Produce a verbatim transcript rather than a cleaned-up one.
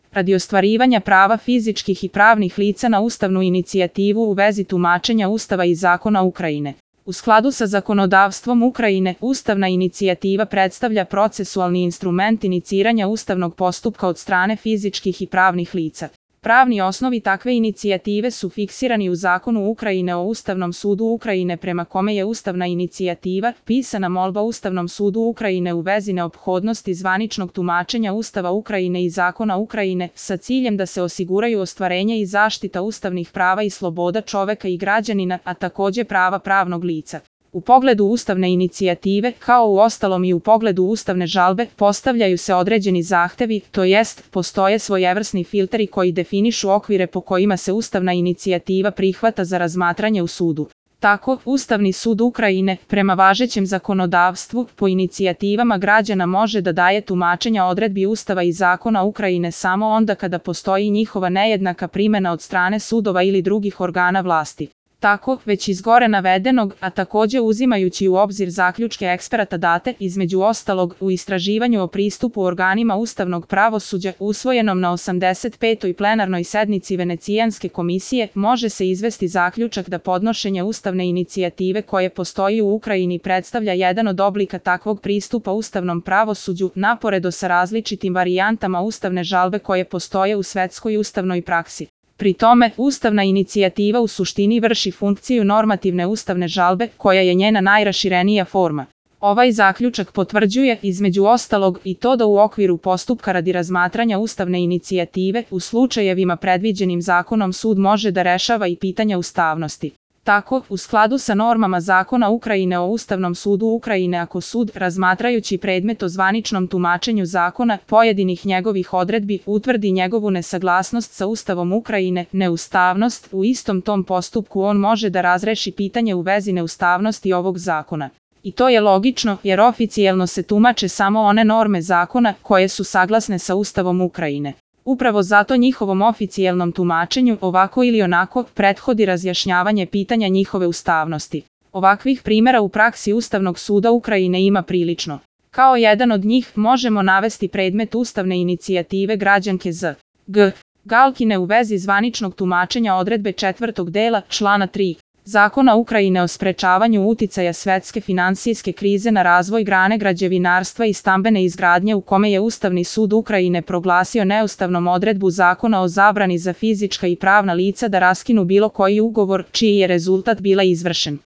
radi ostvarivanja prava fizičkih i pravnih lica na ustavnu inicijativu u vezi tumačenja Ustava i zakona Ukrajine. U skladu sa zakonodavstvom Ukrajine, ustavna inicijativa predstavlja procesualni instrument iniciranja ustavnog postupka od strane fizičkih i pravnih lica. Pravni osnovi takve inicijative su fiksirani u zakonu Ukrajine o Ustavnom sudu Ukrajine, prema kome je ustavna inicijativa pisana molba Ustavnom sudu Ukrajine u vezi neophodnosti zvaničnog tumačenja Ustava Ukrajine i zakona Ukrajine sa ciljem da se osiguraju ostvarenje i zaštita ustavnih prava i sloboda čoveka i građanina, a takođe prava pravnog lica. U pogledu ustavne inicijative, kao u ostalom i u pogledu ustavne žalbe, postavljaju se određeni zahtevi, to jest, postoje svojevrsni filteri koji definišu okvire po kojima se ustavna inicijativa prihvata za razmatranje u sudu. Tako, Ustavni sud Ukrajine, prema važećem zakonodavstvu, po inicijativama građana može da daje tumačenja odredbi Ustava i zakona Ukrajine samo onda kada postoji njihova nejednaka primena od strane sudova ili drugih organa vlasti. Tako, već iz gore navedenog, a takođe uzimajući u obzir zaključke eksperata date, između ostalog, u istraživanju o pristupu organima ustavnog pravosuđa, usvojenom na osamdeset petoj plenarnoj sednici Venecijanske komisije, može se izvesti zaključak da podnošenje ustavne inicijative koje postoji u Ukrajini predstavlja jedan od oblika takvog pristupa ustavnom pravosuđu, naporedo sa različitim varijantama ustavne žalbe koje postoje u svetskoj ustavnoj praksi. Pri tome, ustavna inicijativa u suštini vrši funkciju normativne ustavne žalbe, koja je njena najraširenija forma. Ovaj zaključak potvrđuje, između ostalog, i to da u okviru postupka radi razmatranja ustavne inicijative, u slučajevima predviđenim zakonom sud može da rešava i pitanja ustavnosti. Tako, u skladu sa normama zakona Ukrajine o Ustavnom sudu Ukrajine, ako sud, razmatrajući predmet o zvaničnom tumačenju zakona, pojedinih njegovih odredbi, utvrdi njegovu nesaglasnost sa Ustavom Ukrajine, neustavnost, u istom tom postupku on može da razreši pitanje u vezi neustavnosti ovog zakona. I to je logično, jer oficijelno se tumače samo one norme zakona koje su saglasne sa Ustavom Ukrajine. Upravo zato njihovom oficijelnom tumačenju, ovako ili onako, prethodi razjašnjavanje pitanja njihove ustavnosti. Ovakvih primjera u praksi Ustavnog suda Ukrajine ima prilično. Kao jedan od njih možemo navesti predmet ustavne inicijative građanke Z. G. Galkine u vezi zvaničnog tumačenja odredbe četvrtog dela, člana tri. Zakona Ukrajine o sprečavanju uticaja svetske finansijske krize na razvoj grane građevinarstva i stambene izgradnje, u kome je Ustavni sud Ukrajine proglasio neustavnom odredbu zakona o zabrani za fizička i pravna lica da raskinu bilo koji ugovor čiji je rezultat bila izvršen.